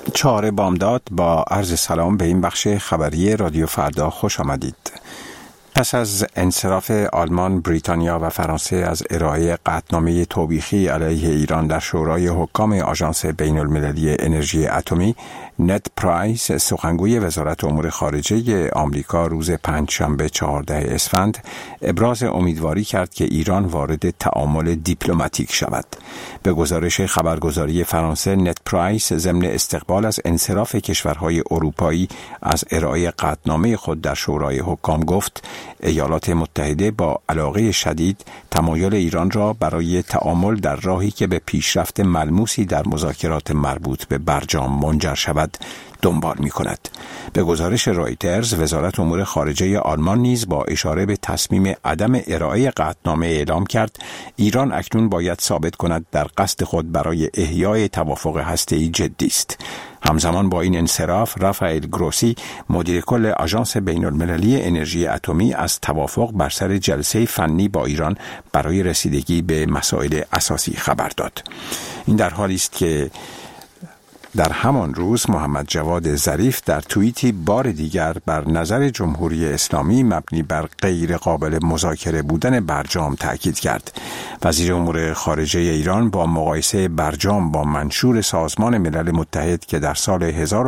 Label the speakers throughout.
Speaker 1: 4 بامداد با عرض سلام به این بخش خبری رادیو فردا خوش آمدید. پس از انصراف آلمان، بریتانیا و فرانسه از ارائه قطعنامه توبیخی علیه ایران در شورای حکام آژانس بین المللی انرژی اتمی، نت پرایس، سخنگوی وزارت امور خارجه آمریکا، روز پنجشنبه 14 اسفند ابراز امیدواری کرد که ایران وارد تعامل دیپلماتیک شود. به گزارش خبرگزاری فرانسه، نت پرایس ضمن استقبال از انصراف کشورهای اروپایی از ارائه قطعنامه خود در شورای حکام گفت: ایالات متحده با علاقه شدید تمایل ایران را برای تعامل در راهی که به پیشرفت ملموسی در مذاکرات مربوط به برجام منجر شود دنبال می کند. به گزارش رایترز، وزارت امور خارجه آلمان نیز با اشاره به تصمیم عدم ارائه قطعنامه اعلام کرد ایران اکنون باید ثابت کند در قصد خود برای احیای توافق هسته‌ای جدی است. همزمان با این انصراف، رافائل گروسی، مدیر کل آژانس بین المللی انرژی اتمی، از توافق بر سر جلسه فنی با ایران برای رسیدگی به مسائل اساسی خبر داد. این در حالی است که در همان روز محمد جواد ظریف در توییتی بار دیگر بر نظر جمهوری اسلامی مبنی بر غیر قابل مذاکره بودن برجام تاکید کرد. وزیر امور خارجه ایران با مقایسه برجام با منشور سازمان ملل متحد که در سال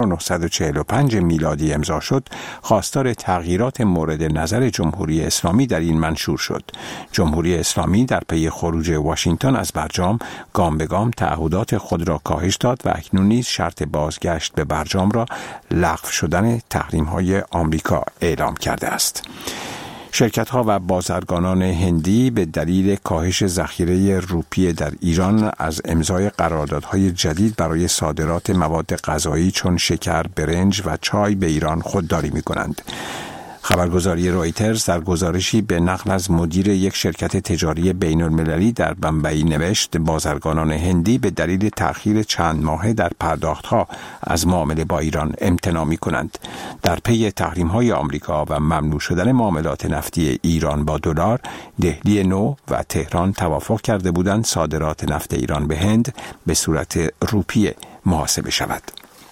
Speaker 1: 1945 میلادی امضا شد، خواستار تغییرات مورد نظر جمهوری اسلامی در این منشور شد. جمهوری اسلامی در پی خروج واشنگتن از برجام گام به گام تعهدات خود را کاهش داد و اکنون نیز شرط بازگشت به برجام را لغو شدن تحریم‌های آمریکا اعلام کرده است. شرکت‌ها و بازرگانان هندی به دلیل کاهش ذخیره روپیه در ایران از امضای قراردادهای جدید برای صادرات مواد غذایی چون شکر، برنج و چای به ایران خودداری می‌کنند. خبرگزاری رایترز در گزارشی به نقل از مدیر یک شرکت تجاری بین المللی در بمبئی نوشت: بازرگانان هندی به دلیل تأخیر چند ماهه در پرداختها از معامله با ایران امتناع می‌کنند. در پی تحریم‌های آمریکا و ممنوع شدن معاملات نفتی ایران با دلار، دهلی نو و تهران توافق کرده بودند صادرات نفت ایران به هند به صورت روپیه محاسبه شود.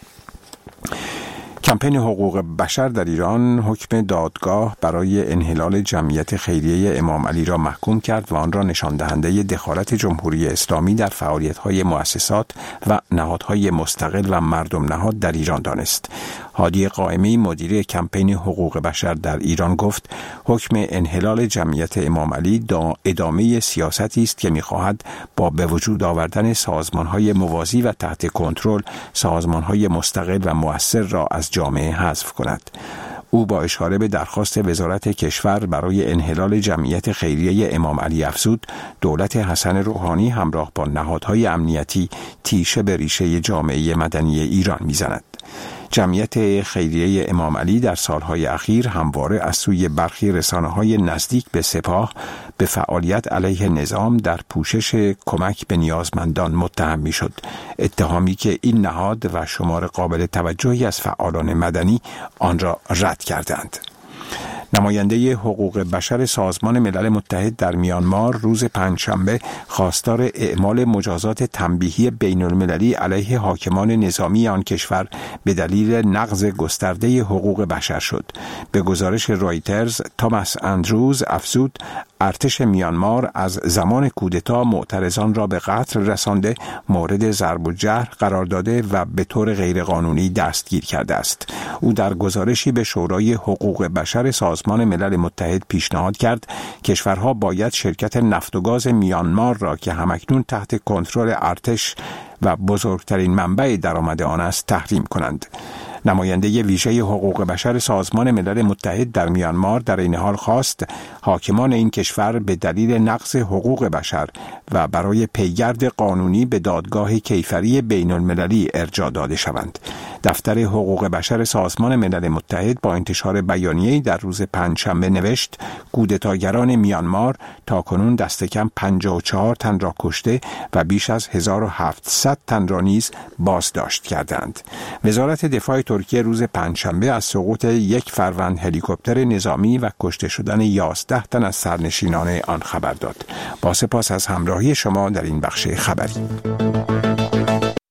Speaker 1: کمپین حقوق بشر در ایران حکم دادگاه برای انحلال جمعیت خیریه امام علی را محکوم کرد و آن را نشان دهنده دخالت جمهوری اسلامی در فعالیت‌های مؤسسات و نهادهای مستقل و مردم نهاد در ایران دانست. هادی قائمی، مدیر کمپین حقوق بشر در ایران، گفت: حکم انحلال جمعیت امام علی ادامه سیاستی است که می‌خواهد با به وجود آوردن سازمان‌های موازی و تحت کنترل سازمان‌های مستقل و مؤثر را از جامعه حذف کند. او با اشاره به درخواست وزارت کشور برای انحلال جمعیت خیریه امام علی افزود: دولت حسن روحانی همراه با نهادهای امنیتی تیشه به ریشه جامعه مدنی ایران می‌زند. جمعیت خیریه امام علی در سالهای اخیر همواره از سوی برخی رسانه‌های نزدیک به سپاه به فعالیت علیه نظام در پوشش کمک به نیازمندان متهم می‌شد، اتهامی که این نهاد و شمار قابل توجهی از فعالان مدنی آن را رد کردند. نماینده حقوق بشر سازمان ملل متحد در میانمار روز پنجشنبه خواستار اعمال مجازات تنبیهی بین المللی علیه حاکمان نظامی آن کشور به دلیل نقض گسترده حقوق بشر شد. به گزارش رایترز، توماس اندروز افزود: ارتش میانمار از زمان کودتا معترضان را به قتل رسانده، مورد ضرب و جرح قرار داده و به طور غیرقانونی دستگیر کرده است. او در گزارشی به شورای حقوق بشر سازمان ملل متحد پیشنهاد کرد کشورها باید شرکت نفت و گاز میانمار را که همکنون تحت کنترل ارتش و بزرگترین منبع درآمد آن است تحریم کنند. نماینده ویژه حقوق بشر سازمان ملل متحد در میانمار در این حال خواست حاکمان این کشور به دلیل نقض حقوق بشر و برای پیگرد قانونی به دادگاه کیفری بین المللی ارجاع داده شوند. دفتر حقوق بشر سازمان ملل متحد با انتشار بیانیه‌ای در روز پنجشنبه نوشت: کودتاگران میانمار تاکنون دست کم 54 تن را کشته و بیش از 1700 تن را نیز بازداشت کردند. وزارت دفاع ترکیه روز پنجشنبه از سقوط یک فروند هلیکوپتر نظامی و کشته شدن 11 تن از سرنشینان آن خبر داد. با سپاس از همراهی شما در این بخش خبری.